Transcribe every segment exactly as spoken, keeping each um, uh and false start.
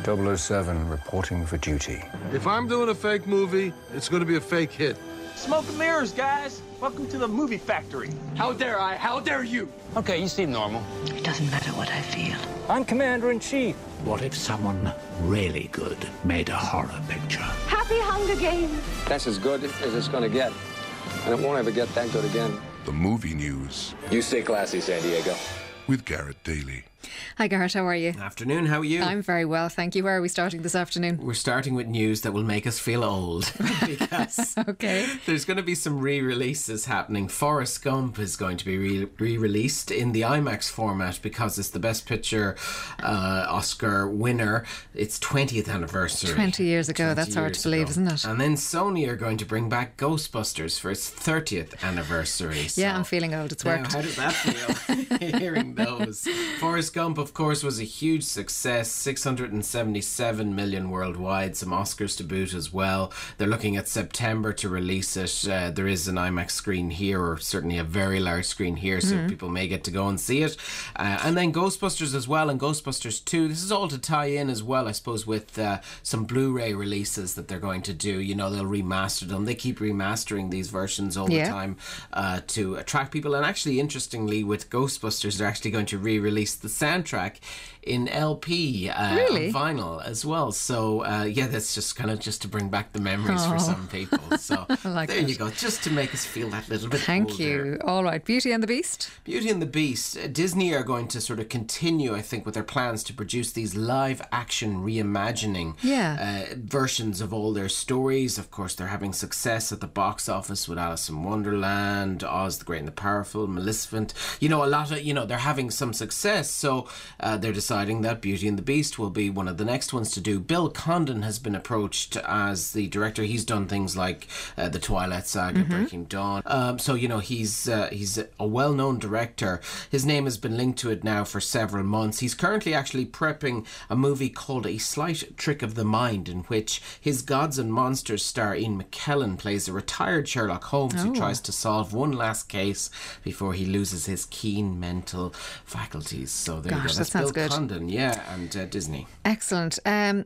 double oh seven reporting for duty. If I'm doing a fake movie, it's going to be a fake hit. Smoke and mirrors, guys. Welcome to the movie factory. How dare I? How dare you? Okay, you seem normal. It doesn't matter what I feel. I'm Commander-in-Chief. What if someone really good made a horror picture? Happy Hunger Games. That's as good as it's going to get. And it won't ever get that good again. The movie news. You stay classy, San Diego. With Garrett Daly. Hi Garrett, how are you? Afternoon, how are you? I'm very well, thank you. Where are we starting this afternoon? We're starting with news that will make us feel old. Because okay. there's going to be some re-releases happening. Forrest Gump is going to be re- re-released in the IMAX format because it's the Best Picture uh, Oscar winner. It's twentieth anniversary. twenty years ago, that's hard to believe, ago. isn't it? And then Sony are going to bring back Ghostbusters for its thirtieth anniversary. So yeah, I'm feeling old, it's now, worked. How does that feel, hearing those? Forrest Gump, of course, was a huge success, six hundred seventy-seven million worldwide, some Oscars to boot as well. They're looking at September to release it. Uh, there is an IMAX screen here, or certainly a very large screen here, so mm-hmm. people may get to go and see it. Uh, and then Ghostbusters as well, and Ghostbusters two. This is all to tie in as well, I suppose, with uh, some Blu-ray releases that they're going to do. You know, they'll remaster them. They keep remastering these versions all yeah. the time uh, to attract people. And actually, interestingly, with Ghostbusters, they're actually going to re-release the soundtrack in L P uh, really? on vinyl as well. So uh, yeah, that's just kind of just to bring back the memories oh. for some people. So like there it. you go, just to make us feel that little bit Thank older. you. All right, Beauty and the Beast. Beauty and the Beast. Uh, Disney are going to sort of continue, I think, with their plans to produce these live action reimagining yeah. uh, versions of all their stories. Of course, they're having success at the box office with Alice in Wonderland, Oz the Great and the Powerful, Maleficent. You know, a lot of, you know, they're having some success. So uh, they're deciding that Beauty and the Beast will be one of the next ones to do. Bill Condon has been approached as the director. He's done things like uh, the Twilight Saga, mm-hmm. Breaking Dawn. Um, so, you know, he's uh, he's a well-known director. His name has been linked to it now for several months. He's currently actually prepping a movie called A Slight Trick of the Mind, in which his Gods and Monsters star Ian McKellen plays a retired Sherlock Holmes oh. who tries to solve one last case before he loses his keen mental faculties. So there Gosh, you go. That's that sounds Bill good. Condon, yeah, and uh, Disney. Excellent. Um,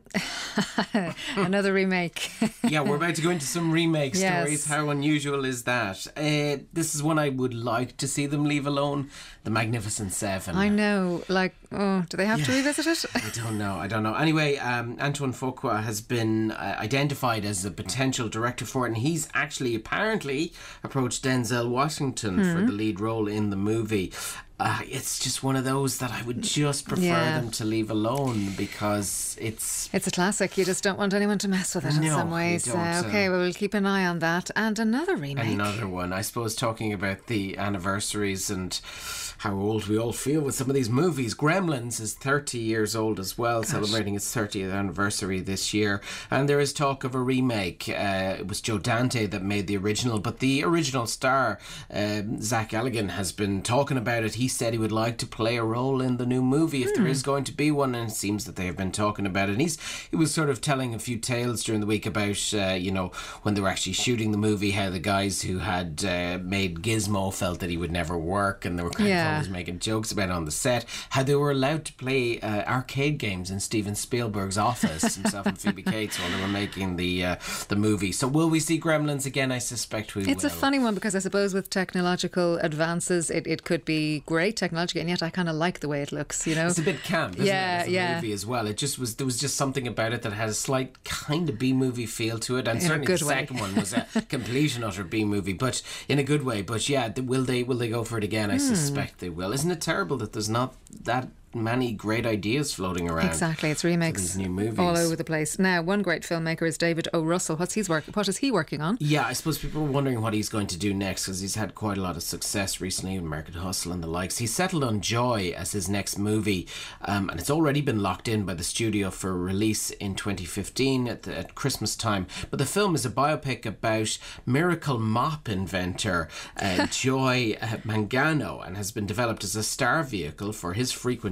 another remake. Yeah, we're about to go into some remake yes. stories. How unusual is that? Uh, this is one I would like to see them leave alone. The Magnificent Seven. I know. Like, oh, do they have yeah. to revisit it? I don't know. I don't know. Anyway, um, Antoine Fuqua has been uh, identified as a potential director for it, and he's actually apparently approached Denzel Washington mm. for the lead role in the movie. Uh, it's just one of those that I would just prefer yeah. them to leave alone, because it's... It's a classic. You just don't want anyone to mess with it in no, some ways. You don't, uh, okay, um, well, we'll keep an eye on that. And another remake. Another one. I suppose talking about the anniversaries and how old we all feel with some of these movies. Gremlins is thirty years old as well, Gosh. celebrating its thirtieth anniversary this year. And there is talk of a remake. Uh, it was Joe Dante that made the original, but the original star, um, Zach Galligan, has been talking about it. He said he would like to play a role in the new movie if hmm. there is going to be one, and it seems that they have been talking about it. And he's he was sort of telling a few tales during the week about uh, you know, when they were actually shooting the movie, how the guys who had uh, made Gizmo felt that he would never work, and they were kind yeah. of always making jokes about it on the set. How they were allowed to play uh, arcade games in Steven Spielberg's office, himself and Phoebe Cates, while they were making the uh, the movie. So will we see Gremlins again? I suspect we it's will. It's a funny one, because I suppose with technological advances it, it could be great technology, and yet I kind of like the way it looks, you know. It's a bit camp, isn't yeah, it, as a yeah. movie as well. It just was, there was just something about it that had a slight kind of B-movie feel to it, and in certainly the way. second one was a complete and utter B-movie, but in a good way. But yeah, will they will they go for it again? I hmm. suspect they will. Isn't it terrible that there's not that many great ideas floating around? Exactly, it's remakes these new movies all over the place. Now, one great filmmaker is David O. Russell. What's his work? What is he working on? Yeah, I suppose people are wondering what he's going to do next, because he's had quite a lot of success recently in American Hustle and the likes. He's settled on Joy as his next movie, um, and it's already been locked in by the studio for release in twenty fifteen at, the, at Christmas time. But the film is a biopic about miracle mop inventor uh, Joy uh, Mangano, and has been developed as a star vehicle for his frequent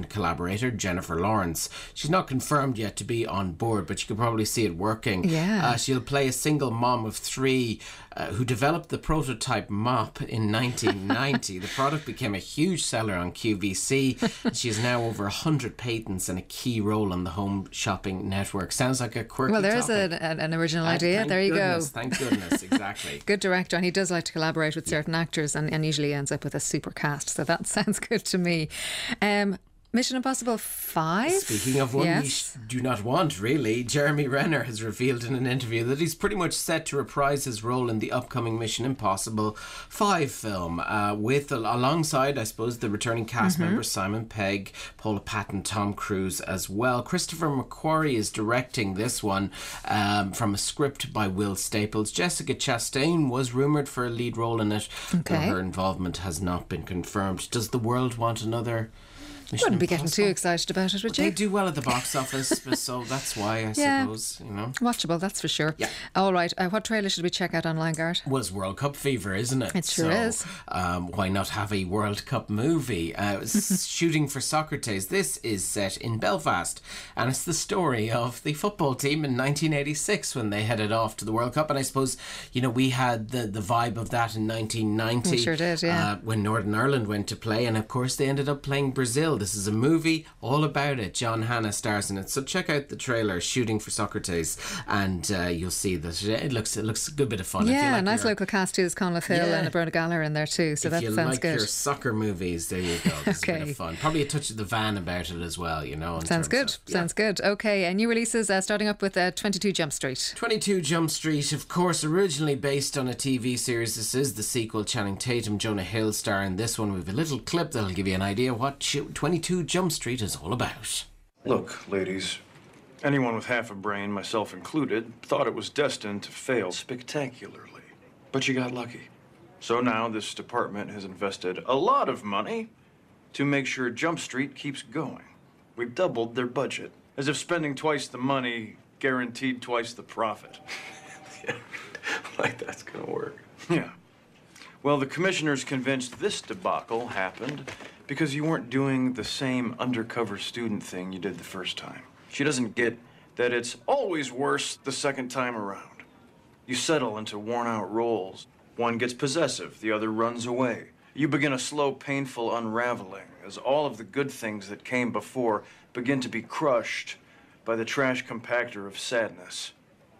collaborator, Jennifer Lawrence. She's not confirmed yet to be on board, but you could probably see it working. Yeah. Uh, she'll play a single mom of three uh, who developed the prototype mop in nineteen ninety. The product became a huge seller on Q V C. She has now over one hundred patents and a key role on the home shopping network. Sounds like a quirky Well, there's topic. a, an, an original Uh, idea. thank There you goodness, go. Thank goodness, exactly. Good director, and he does like to collaborate with certain actors, and, and usually ends up with a super cast. So that sounds good to me. Um, Mission Impossible five? Speaking of one yes. we sh- do not want, really, Jeremy Renner has revealed in an interview that he's pretty much set to reprise his role in the upcoming Mission Impossible five film, uh, with alongside, I suppose, the returning cast Mm-hmm. members Simon Pegg, Paula Patton, Tom Cruise as well. Christopher McQuarrie is directing this one um, from a script by Will Staples. Jessica Chastain was rumoured for a lead role in it, Okay. though her involvement has not been confirmed. Does the world want another Mission Wouldn't be getting Impossible? too excited about it, would They you? do well at the box office, so that's why, I Yeah. suppose, you know. Watchable, that's for sure. Yeah. All right. Uh, what trailer should we check out online, Garrett? Well, it's World Cup fever, isn't it? It sure so, is. Um, why not have a World Cup movie? Uh, s- Shooting for Socrates. This is set in Belfast, and it's the story of the football team in nineteen eighty-six when they headed off to the World Cup. And I suppose, you know, we had the, the vibe of that in nineteen ninety. We sure did, yeah. Uh, when Northern Ireland went to play, and of course they ended up playing Brazil. This is a movie all about it. John Hannah stars in it, so check out the trailer, Shooting for Socrates, and uh, you'll see that it looks it looks a good bit of fun. If you Yeah, like nice your- local cast too. There's Conleth Hill Yeah. and Brona Gallagher in there too, so if that you sounds like good. your soccer movies, there you go. It's a bit Okay. of fun. Probably a touch of the van about it as well, you know. in Sounds terms good. of- yeah. Sounds good. Okay, uh, new releases uh, starting up with uh, twenty-two Jump Street. twenty-two Jump Street, of course, originally based on a T V series. This is the sequel. Channing Tatum, Jonah Hill star in this one. We have a little clip that'll give you an idea what twenty-two Jump Street is all about. Look, ladies, anyone with half a brain, myself included, thought it was destined to fail spectacularly. But you got lucky. So now this department has invested a lot of money to make sure Jump Street keeps going. We've doubled their budget, as if spending twice the money guaranteed twice the profit. Yeah, like that's gonna work. Yeah. Well, the commissioner's convinced this debacle happened because you weren't doing the same undercover student thing you did the first time. She doesn't get that it's always worse the second time around. You settle into worn-out roles. One gets possessive, the other runs away. You begin a slow, painful unraveling as all of the good things that came before begin to be crushed by the trash compactor of sadness.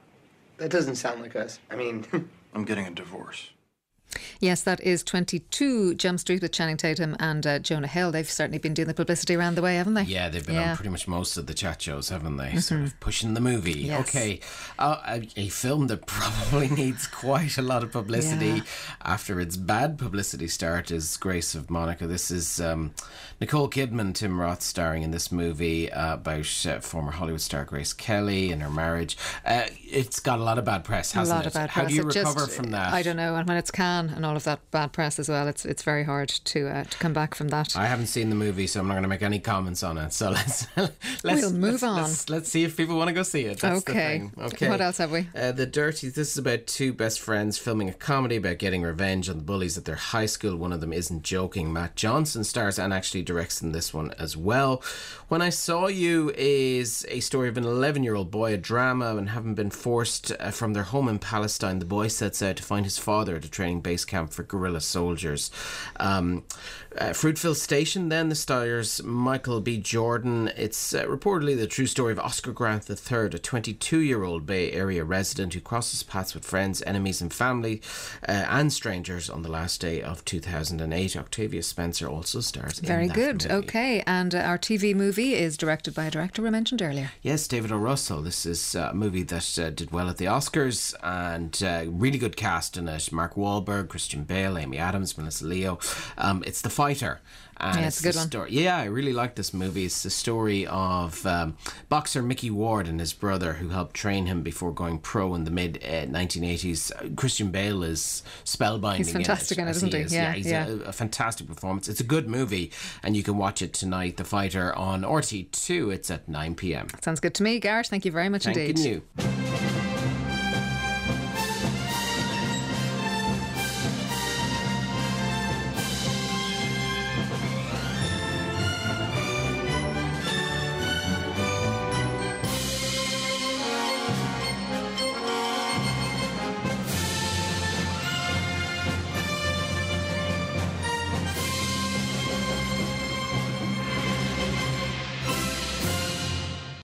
That doesn't sound like us. I mean... I'm getting a divorce. Yes, that is twenty-two Jump Street with Channing Tatum and uh, Jonah Hill. They've certainly been doing the publicity around the way, haven't they? Yeah, they've been Yeah. on pretty much most of the chat shows, haven't they? Mm-hmm. Sort of pushing the movie. Yes. Okay, uh, a, a film that probably needs quite a lot of publicity Yeah. after its bad publicity start is Grace of Monaco. This is um, Nicole Kidman, Tim Roth starring in this movie uh, about uh, former Hollywood star Grace Kelly and her marriage. Uh, it's got a lot of bad press, A hasn't lot it? of bad How press. do you It recover just- from that? I don't know. And when it's Cannes and all of that bad press as well, it's it's very hard to uh, to come back from that. I haven't seen the movie, so I'm not going to make any comments on it. So let's let's We'll move let's, on. Let's, let's see if people want to go see it. That's the Okay. thing. Okay. What else have we? Uh, the Dirty. This is about two best friends filming a comedy about getting revenge on the bullies at their high school. One of them isn't joking. Matt Johnson stars and actually directs in this one as well. When I Saw You is a story of an eleven-year-old boy, a drama, and having been forced uh, from their home in Palestine, the boy sets out to find his father at a training base camp for guerrilla soldiers. Um, uh, Fruitville Station, then, the stars Michael B. Jordan. It's uh, reportedly the true story of Oscar Grant the third, a twenty-two-year-old Bay Area resident who crosses paths with friends, enemies and family uh, and strangers on the last day of two thousand eight. Octavia Spencer also stars Very in that good. movie. Okay. And uh, our T V movie is directed by a director we mentioned earlier. Yes, David O. Russell. This is a movie that uh, did well at the Oscars and uh, really good cast in it. Mark Wahlberg, Christian Bale, Amy Adams, Melissa Leo. Um, it's The Fighter. And Yeah, it's a good the one. Story. Yeah, I really like this movie. It's the story of um, boxer Mickey Ward and his brother who helped train him before going pro in the mid uh, nineteen eighties. Uh, Christian Bale is spellbinding. He's fantastic in it, as isn't he? is. Yeah, he's yeah. A, a fantastic performance. It's a good movie and you can watch it tonight, The Fighter, on R T two. It's at nine p.m. Sounds good to me, Garrett. Thank you very much Thank indeed. you.